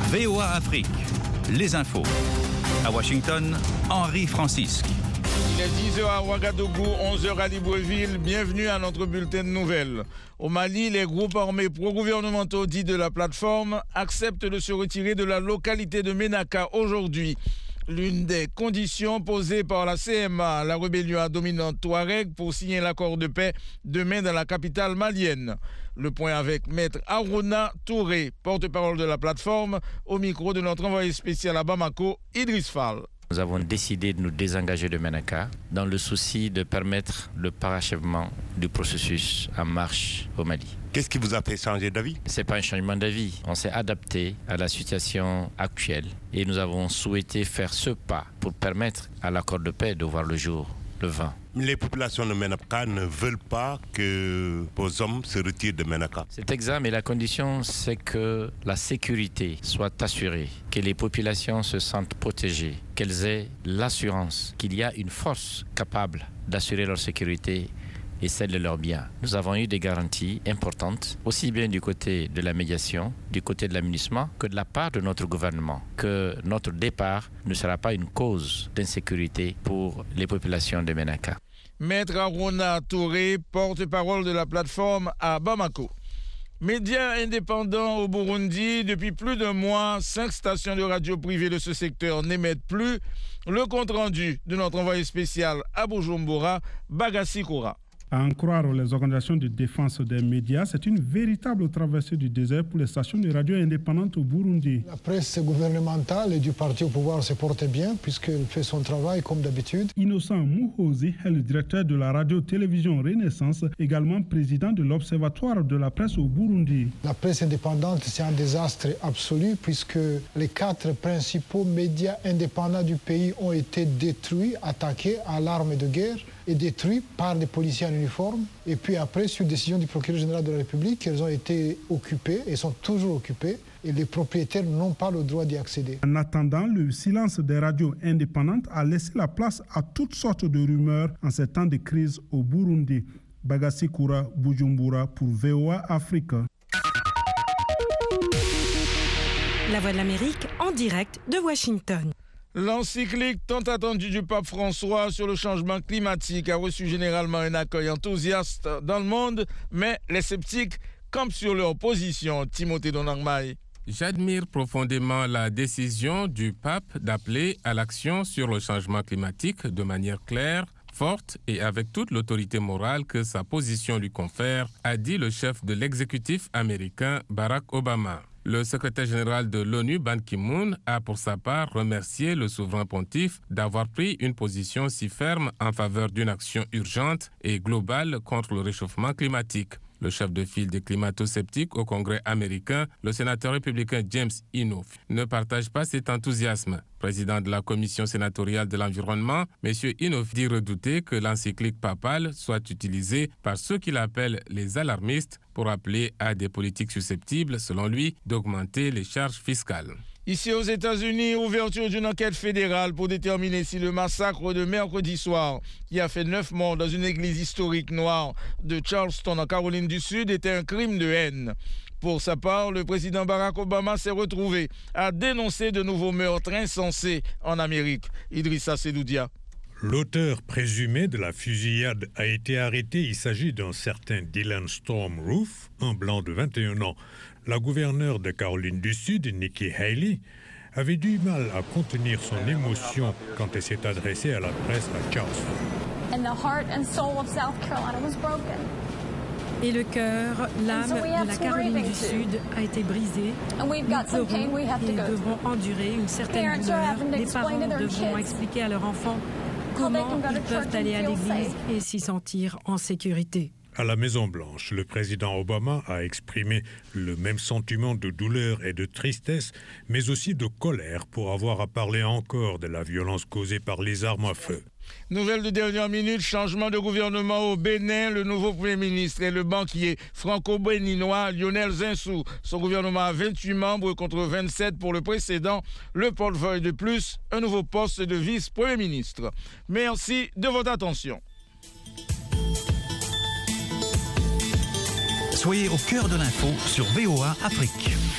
VOA Afrique, les infos. À Washington, Henri Francisque. Il est 10h à Ouagadougou, 11h à Libreville. Bienvenue à notre bulletin de nouvelles. Au Mali, les groupes armés pro-gouvernementaux dits de la plateforme acceptent de se retirer de la localité de Ménaka aujourd'hui. L'une des conditions posées par la CMA, la rébellion à dominante Touareg, pour signer l'accord de paix demain dans la capitale malienne. Le point avec Maître Aruna Touré, porte-parole de la plateforme, au micro de notre envoyé spécial à Bamako, Idriss Fall. Nous avons décidé de nous désengager de Ménaka dans le souci de permettre le parachèvement du processus en marche au Mali. Qu'est-ce qui vous a fait changer d'avis? Ce n'est pas un changement d'avis. On s'est adapté à la situation actuelle et nous avons souhaité faire ce pas pour permettre à l'accord de paix de voir le jour, le 20. Les populations de Ménaka ne veulent pas que vos hommes se retirent de Ménaka. C'est exact, mais la condition, c'est que la sécurité soit assurée, que les populations se sentent protégées, qu'elles aient l'assurance qu'il y a une force capable d'assurer leur sécurité et celle de leurs biens. Nous avons eu des garanties importantes, aussi bien du côté de la médiation, du côté de l'aménagement, que de la part de notre gouvernement, que notre départ ne sera pas une cause d'insécurité pour les populations de Ménaka. Maître Aruna Touré, porte-parole de la plateforme à Bamako. Médias indépendants au Burundi, depuis plus d'un mois, 5 stations de radio privées de ce secteur n'émettent plus. Le compte-rendu de notre envoyé spécial à Bujumbura, Bagassi Koura. À en croire les organisations de défense des médias, c'est une véritable traversée du désert pour les stations de radio indépendantes au Burundi. La presse gouvernementale et du parti au pouvoir se porte bien puisqu'elle fait son travail comme d'habitude. Innocent Muhozi est le directeur de la radio-télévision Renaissance, également président de l'Observatoire de la presse au Burundi. La presse indépendante, c'est un désastre absolu puisque les 4 principaux médias indépendants du pays ont été détruits, attaqués à l'arme de guerre et détruits par des policiers en uniforme. Et puis après, sur décision du procureur général de la République, elles ont été occupées et sont toujours occupées. Et les propriétaires n'ont pas le droit d'y accéder. En attendant, le silence des radios indépendantes a laissé la place à toutes sortes de rumeurs en ces temps de crise au Burundi. Bagassi Koura, Bujumbura pour VOA Afrique. La Voix de l'Amérique en direct de Washington. L'encyclique tant attendue du pape François sur le changement climatique a reçu généralement un accueil enthousiaste dans le monde, mais les sceptiques campent sur leur position. Timothée Donangmaï. J'admire profondément la décision du pape d'appeler à l'action sur le changement climatique de manière claire, forte et avec toute l'autorité morale que sa position lui confère, a dit le chef de l'exécutif américain Barack Obama. Le secrétaire général de l'ONU, Ban Ki-moon, a pour sa part remercié le souverain pontife d'avoir pris une position si ferme en faveur d'une action urgente et globale contre le réchauffement climatique. Le chef de file des climato-sceptiques au Congrès américain, le sénateur républicain James Inhofe, ne partage pas cet enthousiasme. Président de la commission sénatoriale de l'environnement, M. Inhofe dit redouter que l'encyclique papale soit utilisée par ceux qu'il appelle les alarmistes pour appeler à des politiques susceptibles, selon lui, d'augmenter les charges fiscales. Ici aux États-Unis, ouverture d'une enquête fédérale pour déterminer si le massacre de mercredi soir, qui a fait 9 morts dans une église historique noire de Charleston en Caroline du Sud, était un crime de haine. Pour sa part, le président Barack Obama s'est retrouvé à dénoncer de nouveaux meurtres insensés en Amérique. Idrissa Sedoudia. L'auteur présumé de la fusillade a été arrêté. Il s'agit d'un certain Dylan Storm Roof, un blanc de 21 ans. La gouverneure de Caroline du Sud, Nikki Haley, avait du mal à contenir son émotion quand elle s'est adressée à la presse à Charleston. And the heart and soul of South Carolina was broken. Et le cœur, l'âme de la Caroline du Sud a été brisée. Nous pleurons et devrons endurer une certaine douleur. Les parents devront expliquer à leurs enfants comment ils peuvent aller à l'église et s'y sentir en sécurité. À la Maison-Blanche, le président Obama a exprimé le même sentiment de douleur et de tristesse, mais aussi de colère pour avoir à parler encore de la violence causée par les armes à feu. Nouvelle de dernière minute, changement de gouvernement au Bénin. Le nouveau Premier ministre est le banquier franco-béninois Lionel Zinsou. Son gouvernement a 28 membres contre 27 pour le précédent. Le portefeuille de plus, un nouveau poste de vice-premier ministre. Merci de votre attention. Soyez au cœur de l'info sur VOA Afrique.